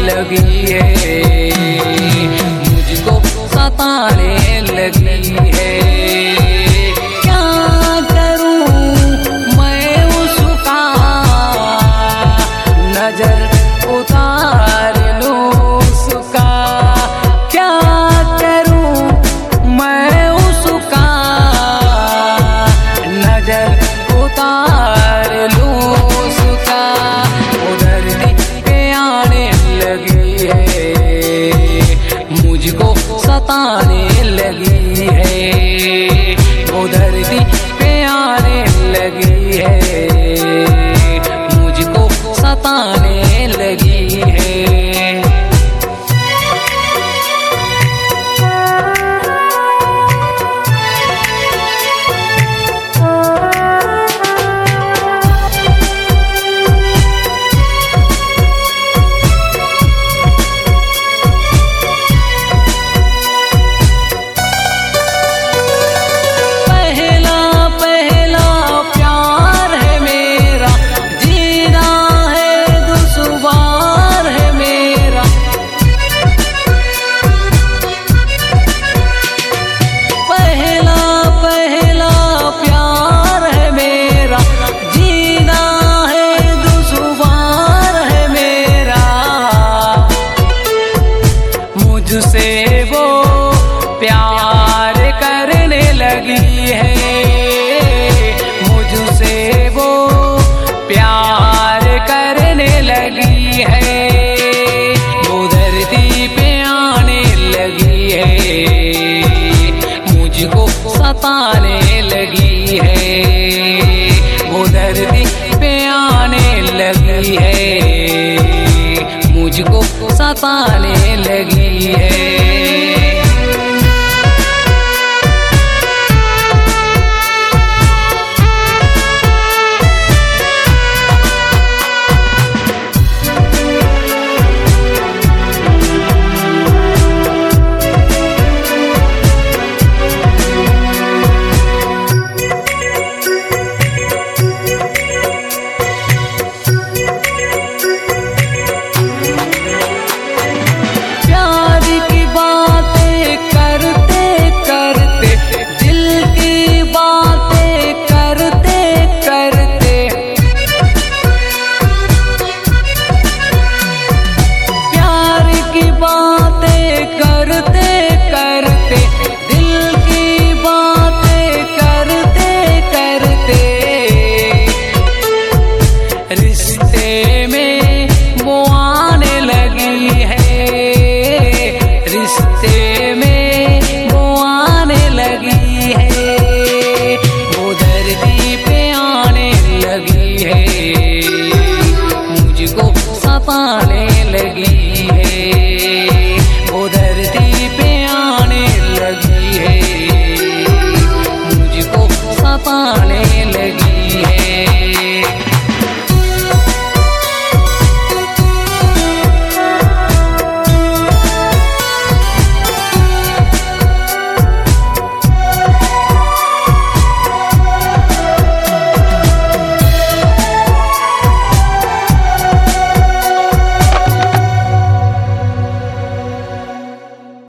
लगी है, मुझको सताने लगी है। क्या करूं मैं उसका, नजर उतार लूं उसका। क्या करूं मैं उसका, नजर उतार लूं उसका। उधर पे आने लगी है, मुझको सताने लगी है। उधर पे आने लगी है, मुझको सताने लगी है। मुझसे वो प्यार करने लगी है, मुझसे वो प्यार करने लगी है। वो धरती पे आने लगी है, मुझको सताने लगी है। वो धरती पे आने लगी है, मुझको सताने लगी है। रिश्ते में वो आने लगी है, रिश्ते में वो आने लगी है। वो धरती पे आने लगी है, मुझको सताने